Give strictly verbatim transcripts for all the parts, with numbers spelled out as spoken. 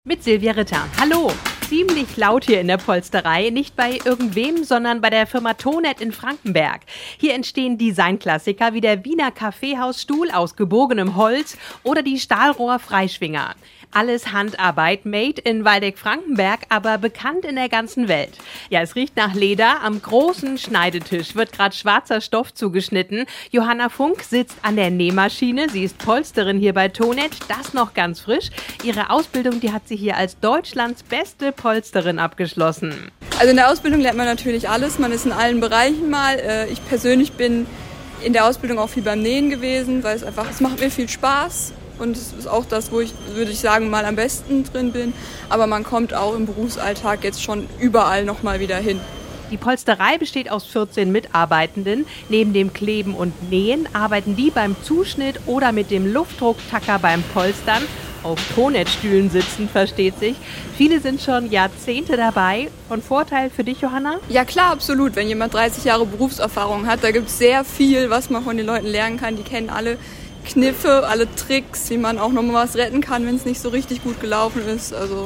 Mit Silvia Ritter. Hallo! Ziemlich laut hier in der Polsterei, nicht bei irgendwem, sondern bei der Firma Tonet in Frankenberg. Hier entstehen Designklassiker wie der Wiener Kaffeehausstuhl aus gebogenem Holz oder die Stahlrohr-Freischwinger. Alles Handarbeit, made in Waldeck-Frankenberg, aber bekannt in der ganzen Welt. Ja, es riecht nach Leder. Am großen Schneidetisch wird gerade schwarzer Stoff zugeschnitten. Johanna Funk sitzt an der Nähmaschine. Sie ist Polsterin hier bei Tonet, das noch ganz frisch. Ihre Ausbildung, die hat sie hier als Deutschlands beste Polsterin abgeschlossen. Also in der Ausbildung lernt man natürlich alles. Man ist in allen Bereichen mal. Ich persönlich bin in der Ausbildung auch viel beim Nähen gewesen, weil es einfach, es macht mir viel Spaß. Und es ist auch das, wo ich, würde ich sagen, mal am besten drin bin. Aber man kommt auch im Berufsalltag jetzt schon überall noch mal wieder hin. Die Polsterei besteht aus vierzehn Mitarbeitenden. Neben dem Kleben und Nähen arbeiten die beim Zuschnitt oder mit dem Luftdrucktacker beim Polstern. Auf Tonet-Stühlen sitzen, versteht sich. Viele sind schon Jahrzehnte dabei. Von Vorteil für dich, Johanna? Ja klar, absolut. Wenn jemand dreißig Jahre Berufserfahrung hat, da gibt es sehr viel, was man von den Leuten lernen kann. Die kennen alle Kniffe, alle Tricks, wie man auch noch mal was retten kann, wenn es nicht so richtig gut gelaufen ist. Also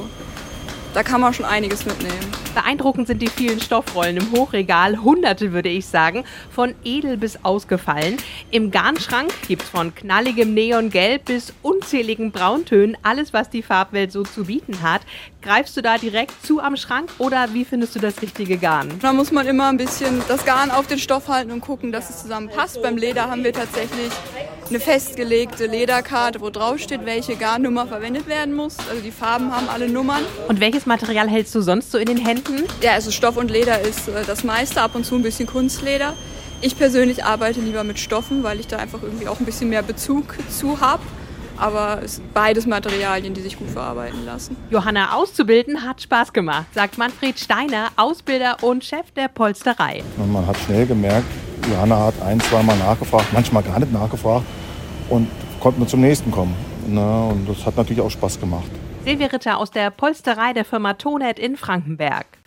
da kann man schon einiges mitnehmen. Beeindruckend sind die vielen Stoffrollen im Hochregal, hunderte würde ich sagen, von edel bis ausgefallen. Im Garnschrank gibt's von knalligem Neongelb bis unzähligen Brauntönen alles, was die Farbwelt so zu bieten hat. Greifst du da direkt zu am Schrank oder wie findest du das richtige Garn? Da muss man immer ein bisschen das Garn auf den Stoff halten und gucken, dass es zusammen passt. Beim Leder haben wir tatsächlich eine festgelegte Lederkarte, wo drauf steht, welche Garnnummer verwendet werden muss. Also die Farben haben alle Nummern. Und welches Material hältst du sonst so in den Händen? Ja, also Stoff und Leder ist das meiste, ab und zu ein bisschen Kunstleder. Ich persönlich arbeite lieber mit Stoffen, weil ich da einfach irgendwie auch ein bisschen mehr Bezug zu habe. Aber es sind beides Materialien, die sich gut verarbeiten lassen. Johanna auszubilden hat Spaß gemacht, sagt Manfred Steiner, Ausbilder und Chef der Polsterei. Und man hat schnell gemerkt, Johanna hat ein-, zweimal nachgefragt, manchmal gar nicht nachgefragt und konnten wir zum nächsten kommen. Und das hat natürlich auch Spaß gemacht. Silvia Ritter aus der Polsterei der Firma Tonet in Frankenberg.